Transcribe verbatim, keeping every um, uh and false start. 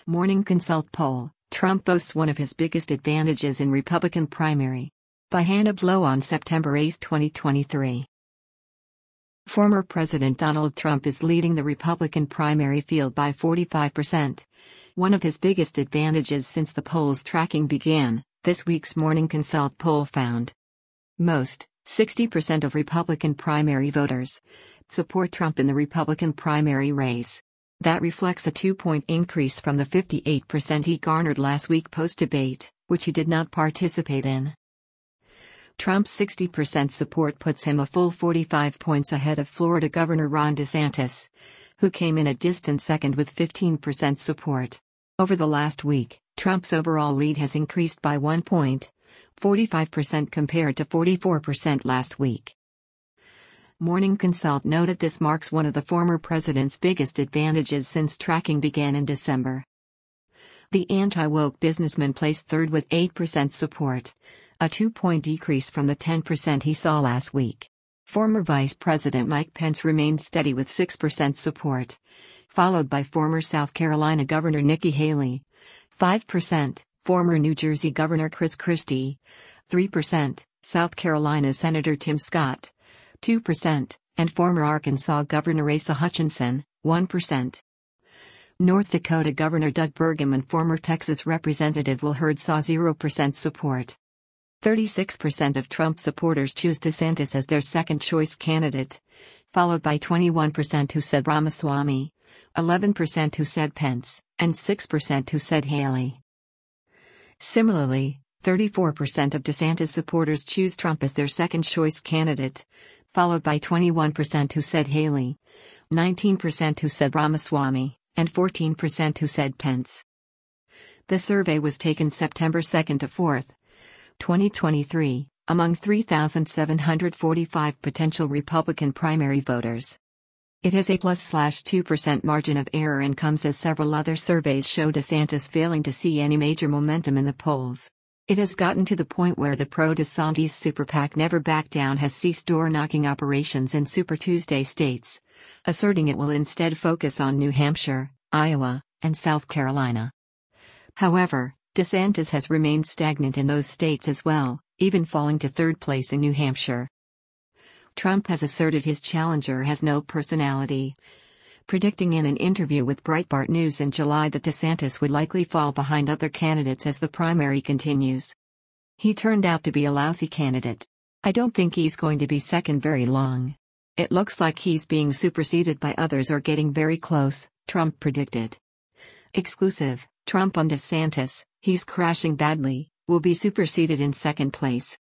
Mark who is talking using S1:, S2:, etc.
S1: Morning Consult poll, Trump boasts one of his biggest advantages in Republican primary. By Hannah Blow on September eighth, twenty twenty-three. Former President Donald Trump is leading the Republican primary field by forty-five percent. One of his biggest advantages since the poll's tracking began, this week's Morning Consult poll found. Most, sixty percent of Republican primary voters, support Trump in the Republican primary race. That reflects a two-point increase from the fifty-eight percent he garnered last week post-debate, which he did not participate in. Trump's sixty percent support puts him a full forty-five points ahead of Florida Governor Ron DeSantis, who came in a distant second with fifteen percent support. Over the last week, Trump's overall lead has increased by one point, forty-five percent compared to forty-four percent last week. Morning Consult noted this marks one of the former president's biggest advantages since tracking began in December. The anti-woke businessman placed third with eight percent support, a two-point decrease from the ten percent he saw last week. Former Vice President Mike Pence remained steady with six percent support, followed by former South Carolina Governor Nikki Haley, five percent, former New Jersey Governor Chris Christie, three percent, South Carolina Senator Tim Scott, two percent, and former Arkansas Governor Asa Hutchinson, one percent. North Dakota Governor Doug Burgum and former Texas Representative Will Hurd saw zero percent support. thirty-six percent of Trump supporters choose DeSantis as their second-choice candidate, followed by twenty-one percent who said Ramaswamy, eleven percent who said Pence, and six percent who said Haley. Similarly, thirty-four percent of DeSantis supporters choose Trump as their second-choice candidate, followed by twenty-one percent who said Haley, nineteen percent who said Ramaswamy, and fourteen percent who said Pence. The survey was taken September second to fourth, twenty twenty-three, among three thousand seven hundred forty-five potential Republican primary voters. It has a plus slash two percent margin of error and comes as several other surveys show DeSantis failing to see any major momentum in the polls. It has gotten to the point where the pro-DeSantis Super PAC Never Back Down has ceased door-knocking operations in Super Tuesday states, asserting it will instead focus on New Hampshire, Iowa, and South Carolina. However, DeSantis has remained stagnant in those states as well, even falling to third place in New Hampshire. Trump has asserted his challenger has no personality, predicting in an interview with Breitbart News in July that DeSantis would likely fall behind other candidates as the primary continues. He turned out to be a lousy candidate. I don't think he's going to be second very long. It looks like he's being superseded by others or getting very close, Trump predicted. Exclusive, Trump on DeSantis, he's crashing badly, will be superseded in second place.